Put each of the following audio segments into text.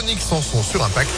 Véronique Sanson sur Impact.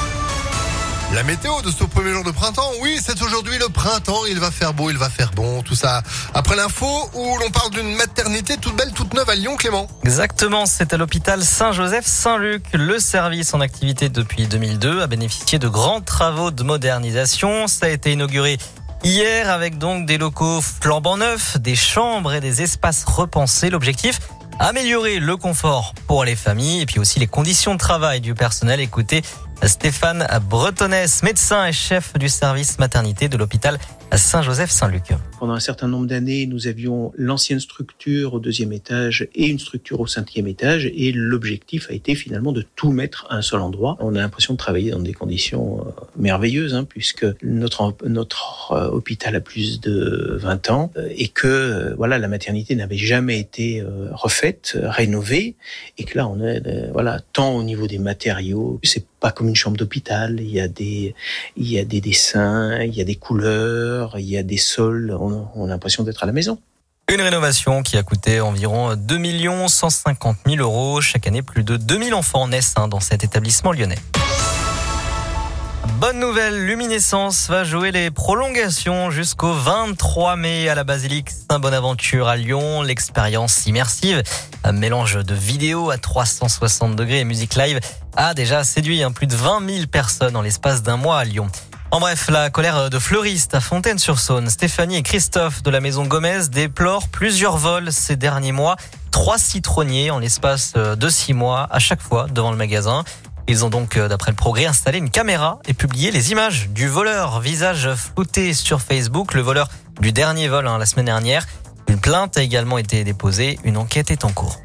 La météo de ce premier jour de printemps, oui, c'est aujourd'hui le printemps, il va faire beau, il va faire bon, tout ça. Après l'info où l'on parle d'une maternité toute belle, toute neuve à Lyon, Clément. Exactement, c'est à l'hôpital Saint-Joseph-Saint-Luc. Le service en activité depuis 2002 a bénéficié de grands travaux de modernisation. Ça a été inauguré hier avec donc des locaux flambant neufs, des chambres et des espaces repensés. L'objectif, améliorer le confort pour les familles et puis aussi les conditions de travail du personnel. Écoutez Stéphane Bretonnès, médecin et chef du service maternité de l'hôpital Saint-Joseph-Saint-Luc. Pendant un certain nombre d'années, nous avions l'ancienne structure au 2e étage et une structure au 5e étage, et l'objectif a été finalement de tout mettre à un seul endroit. On a l'impression de travailler dans des conditions merveilleuses, puisque notre hôpital a plus de 20 ans et que la maternité n'avait jamais été refaite, rénovée, et que là on est tant au niveau des matériaux, c'est pas comme une chambre d'hôpital. Il y a des dessins, il y a des couleurs, il y a des sols. On a l'impression d'être à la maison. Une rénovation qui a coûté environ 2 150 000 €. Chaque année, plus de 2000 enfants naissent dans cet établissement lyonnais. Bonne nouvelle, Luminescence va jouer les prolongations jusqu'au 23 mai à la basilique Saint-Bonaventure à Lyon. L'expérience immersive, un mélange de vidéos à 360 degrés et musique live, a déjà séduit plus de 20 000 personnes en l'espace d'un mois à Lyon. En bref, la colère de fleuristes à Fontaine-sur-Saône. Stéphanie et Christophe de la maison Gomez déplorent plusieurs vols ces derniers mois. 3 citronniers en l'espace de 6 mois à chaque fois devant le magasin. Ils ont donc, d'après le Progrès, installé une caméra et publié les images du voleur, visage flouté sur Facebook, le voleur du dernier vol la semaine dernière. Une plainte a également été déposée, une enquête est en cours.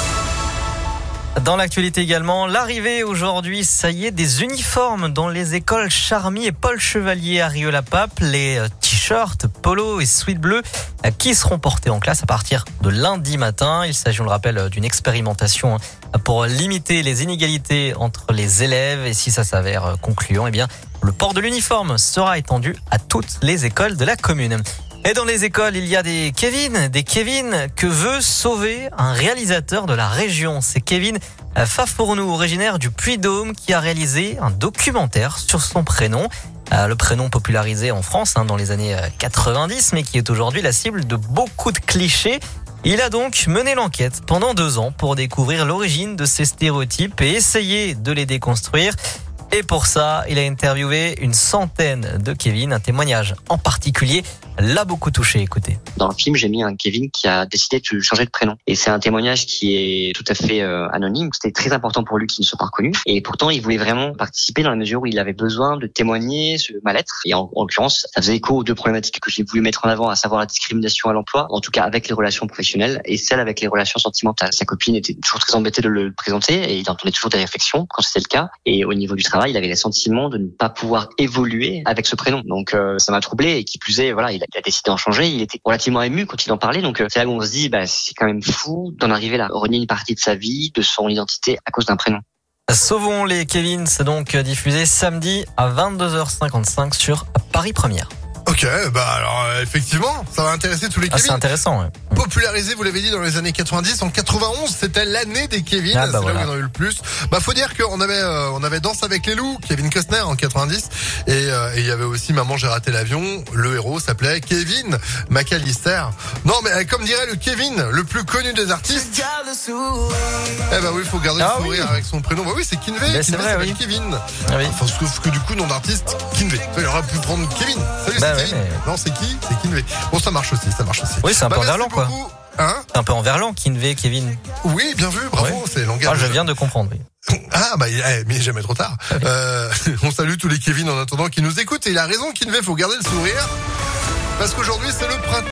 Dans l'actualité également, l'arrivée aujourd'hui, ça y est, des uniformes dans les écoles Charmy et Paul Chevalier à Rieux-la-Pape. Les t-shirts, polos et sweats bleus qui seront portés en classe à partir de lundi matin. Il s'agit, on le rappelle, d'une expérimentation pour limiter les inégalités entre les élèves. Et si ça s'avère concluant, le port de l'uniforme sera étendu à toutes les écoles de la commune. Et dans les écoles, il y a des Kevin que veut sauver un réalisateur de la région. C'est Kevin Fafournou, originaire du Puy-de-Dôme, qui a réalisé un documentaire sur son prénom. Le prénom popularisé en France dans les années 90, mais qui est aujourd'hui la cible de beaucoup de clichés. Il a donc mené l'enquête pendant 2 ans pour découvrir l'origine de ces stéréotypes et essayer de les déconstruire. Et pour ça, il a interviewé une centaine de Kevin. Un témoignage en particulier l'a beaucoup touché. Écoutez. Dans le film, j'ai mis un Kevin qui a décidé de changer de prénom. Et c'est un témoignage qui est tout à fait anonyme. C'était très important pour lui qu'il ne soit pas reconnu. Et pourtant, il voulait vraiment participer dans la mesure où il avait besoin de témoigner ce mal-être. Et en l'occurrence, ça faisait écho aux 2 problématiques que j'ai voulu mettre en avant, à savoir la discrimination à l'emploi, en tout cas avec les relations professionnelles, et celle avec les relations sentimentales. Sa copine était toujours très embêtée de le présenter et il entendait toujours des réflexions quand c'était le cas. Et au niveau du travail, il avait le sentiment de ne pas pouvoir évoluer avec ce prénom. Donc ça m'a troublé, et qui plus est, il a décidé d'en changer. Il était relativement ému quand il en parlait. Donc c'est là où on se dit, c'est quand même fou d'en arriver là, renier une partie de sa vie, de son identité à cause d'un prénom. Sauvons les Kevin, c'est donc diffusé samedi à 22h55 sur Paris Première. Ok, alors effectivement, ça va intéresser tous les Kevin. C'est intéressant, ouais. Popularisé, vous l'avez dit, dans les années 90. En 91, c'était l'année des Kevin. C'est là où il y en a eu le plus. Faut dire qu'on avait Danse avec les loups, Kevin Costner en 90. Et il y avait aussi Maman, j'ai raté l'avion. Le héros s'appelait Kevin McAllister. Non, mais comme dirait le Kevin, le plus connu des artistes. Oui, faut garder le sourire avec son prénom. Oui, c'est Kinvey. C'est vrai, oui. Kevin. Ah oui. Sauf que du coup, nom d'artiste, Kinvey. Il aurait pu prendre Kevin. Salut, c'est Kevin. Non, c'est qui? C'est Kinvey. Bon, ça marche aussi. Oui, c'est un peu en verlan, quoi. C'est un peu en verlan, Kinvey, Kevin. Oui, bien vu, bravo, c'est langage. Je viens de comprendre, oui. Mais jamais trop tard. On salue tous les Kevin en attendant qui nous écoutent. Et il a raison, Kinvey, faut garder le sourire. Parce qu'aujourd'hui, c'est le printemps.